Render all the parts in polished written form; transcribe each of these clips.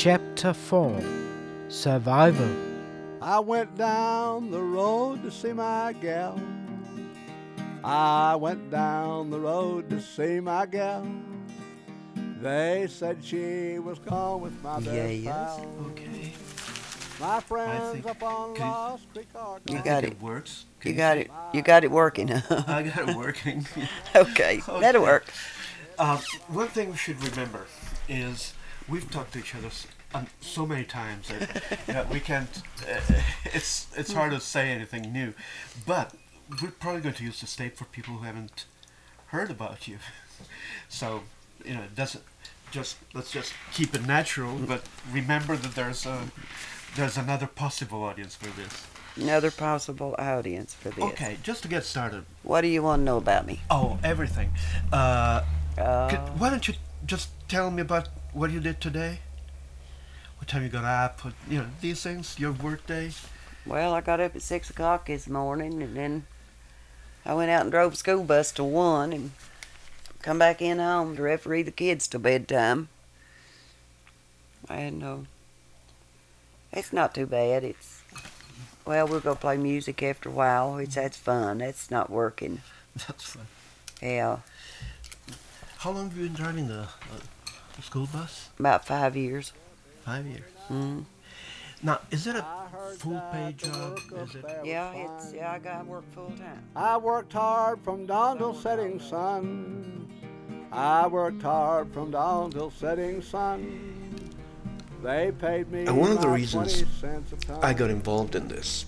Chapter 4 Survival. I went down the road to see my gal. I went down the road to see my gal. They said she was gone with my best pal. Okay. My friends think- up on can you- Lost Creek are You gone. got It it. works. You got it. You got it working. I got it working. Okay, that'll work. One thing we should remember is we've talked to each other so many times that we can't. It's hard to say anything new, but we're probably going to use this tape for people who haven't heard about you. So it doesn't just let's just keep it natural, but remember that there's another possible audience for this. Another possible audience for this. Okay, just to get started. What do you want to know about me? Oh, everything. Why don't you just tell me about what you did today? What time you got up? These things. Your work day. Well, I got up at 6 o'clock this morning, and then I went out and drove a school bus till 1, and come back in home to referee the kids till bedtime. And it's not too bad. We'll go play music after a while. That's fun. That's not working. That's fun. Yeah, How long have you been driving the school bus? about 5 years. 5 years. Mm. Now, is it a I heard full-pay that the job? work up Is it? there was Yeah, fine. I got to work full time. I worked hard from dawn till setting sun. I worked hard from dawn till setting sun. They paid me And one of the about reasons 20 cents a ton. I got involved in this,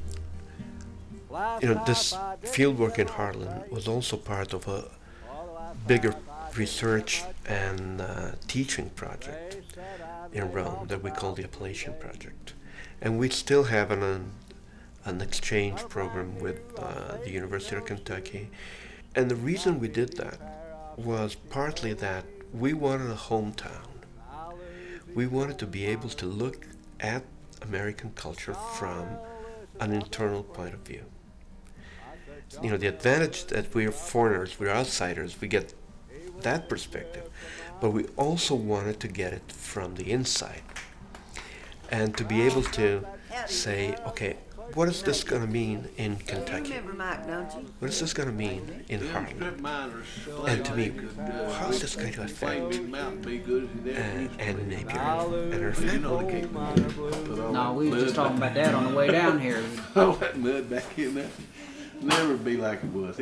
this field work in Harlan was also part of a bigger research and teaching project in Rome that we call the Appalachian Project. And we still have an exchange program with the University of Kentucky. And the reason we did that was partly that we wanted a hometown. We wanted to be able to look at American culture from an internal point of view. The advantage that we're foreigners, we're outsiders, we get that perspective, but we also wanted to get it from the inside and to be able to say, okay, what is this going to mean in Kentucky? You remember Mike, don't you? What is this going to mean in Harlan? And to me, how is this going to affect Ann Napier and her family? No, we was just talking about that on the way down here. All that mud back in there. Never be like it was.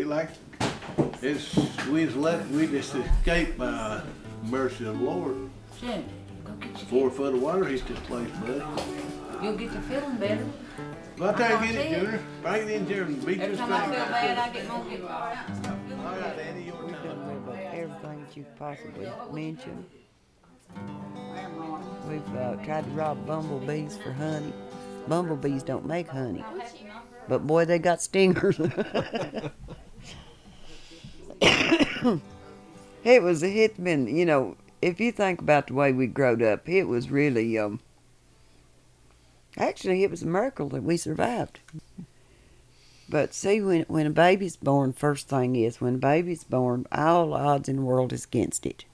We just escaped by mercy of the Lord. Cindy, go get your 4 foot of water hit this place, bud. You'll get to feeling better. By the time you get it, Junior, bring it in here and beat Every this time thing. I feel bad, I get more get out and start feeling All better. right, Andy, your We've turn. done about everything that you could possibly mention. We've tried to rob bumblebees for honey. Bumblebees don't make honey. But boy, they got stingers. It's been, if you think about the way we growed up, it was really, actually, it was a miracle that we survived. But see, when a baby's born, first thing is, when a baby's born, all odds in the world is against it.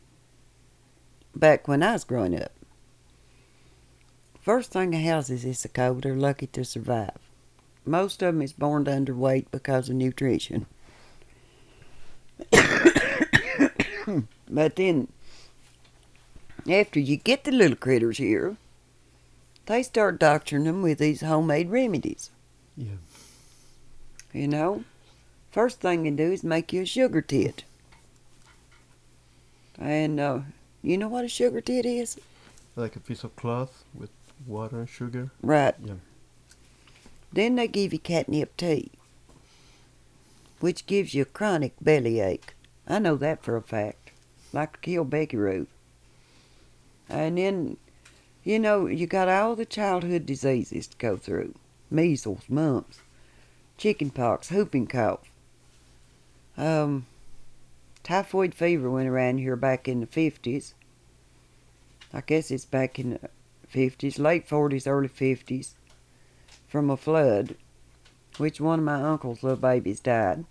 Back when I was growing up, first thing the houses is the cold, they're lucky to survive. Most of them is born underweight because of nutrition. But then, after you get the little critters here, they start doctoring them with these homemade remedies. Yeah. First thing they do is make you a sugar tit. And you know what a sugar tit is? Like a piece of cloth with water and sugar. Right. Yeah. Then they give you catnip tea, which gives you a chronic bellyache. I know that for a fact. Like to kill Becky Ruth. And then, you got all the childhood diseases to go through. Measles, mumps, chickenpox, whooping cough. Typhoid fever went around here back in the 50s. I guess it's back in the 50s, late 40s, early 50s. From a flood, which one of my uncle's little babies died.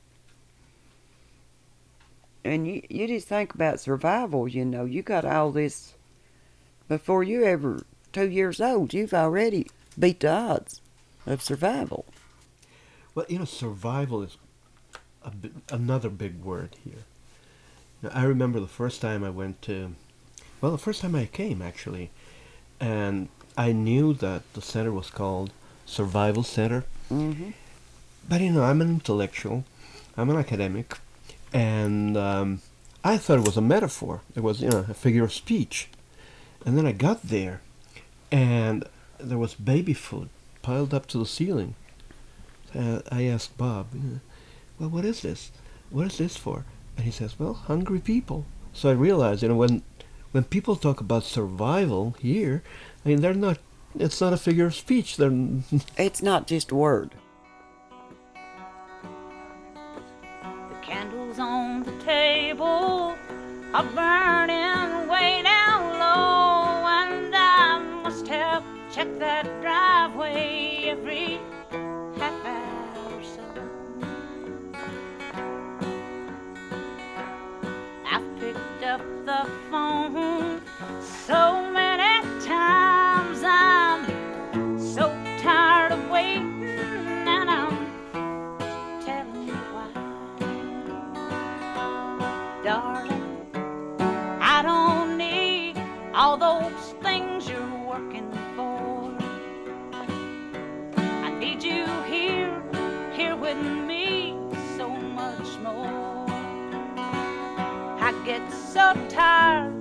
And you just think about survival, you got all this Before you're ever 2 years old, you've already beat the odds of survival. Well, survival is another big word here. Now, I remember the first time the first time I came, actually, and I knew that the center was called Survival Center. Mm-hmm. But, I'm an intellectual, I'm an academic, and I thought it was a metaphor. It was, a figure of speech. And then I got there, and there was baby food piled up to the ceiling. I asked Bob, well, what is this? What is this for? And he says, well, hungry people. So I realized, when people talk about survival here, it's not a figure of speech. It's not just a word. The candles on the table are burning way down low, and I must have checked that driveway every half hour or so. I've picked up the phone so many times, I'm so tired of waiting, and I'm telling you why. Darling, I don't need all those things you're working for. I need you here with me, so much more. I get so tired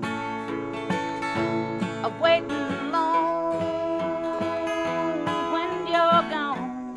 of waiting long when you're gone.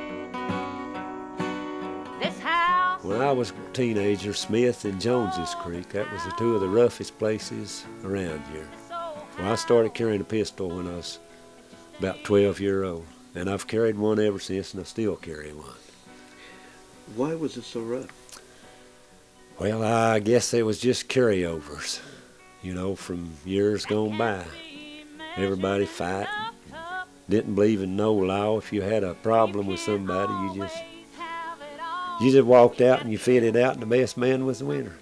This house. When I was a teenager, Smith and Jones's Creek, that was the two of the roughest places around here. Well, I started carrying a pistol when I was about 12 years old, and I've carried one ever since, and I still carry one. Why was it so rough? Well, I guess they was just carryovers, from years gone by. Everybody fight. Didn't believe in no law. If you had a problem with somebody, you just walked out and you fitted out, and the best man was the winner.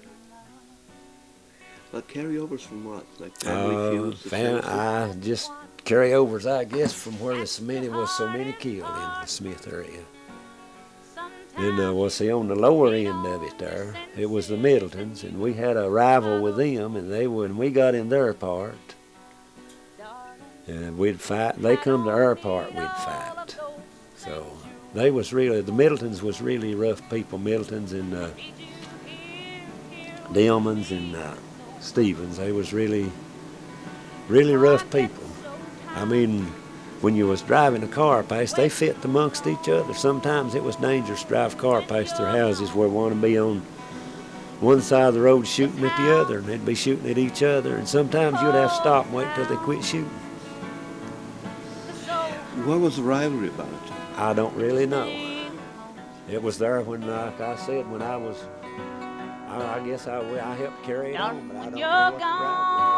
Like carryovers from what? Like family feuds? I just carryovers, I guess, from where the Smitty was so many killed in the Smith area. Then, on the lower end of it there, it was the Middletons, and we had a rival with them, and when we got in their part, we'd fight. They come to our part, we'd fight. So the Middletons was really rough people. Middletons and Dillmans and Stevens, they was really, really rough people. I mean, when you was driving a car past, they fit amongst each other. Sometimes it was dangerous to drive a car past their houses where one would be on one side of the road shooting at the other, and they'd be shooting at each other, and sometimes you'd have to stop and wait till they quit shooting. What was the rivalry about? I don't really know. It was there when, like I said, when I guess I helped carry it on, but I don't know what the rivalry was.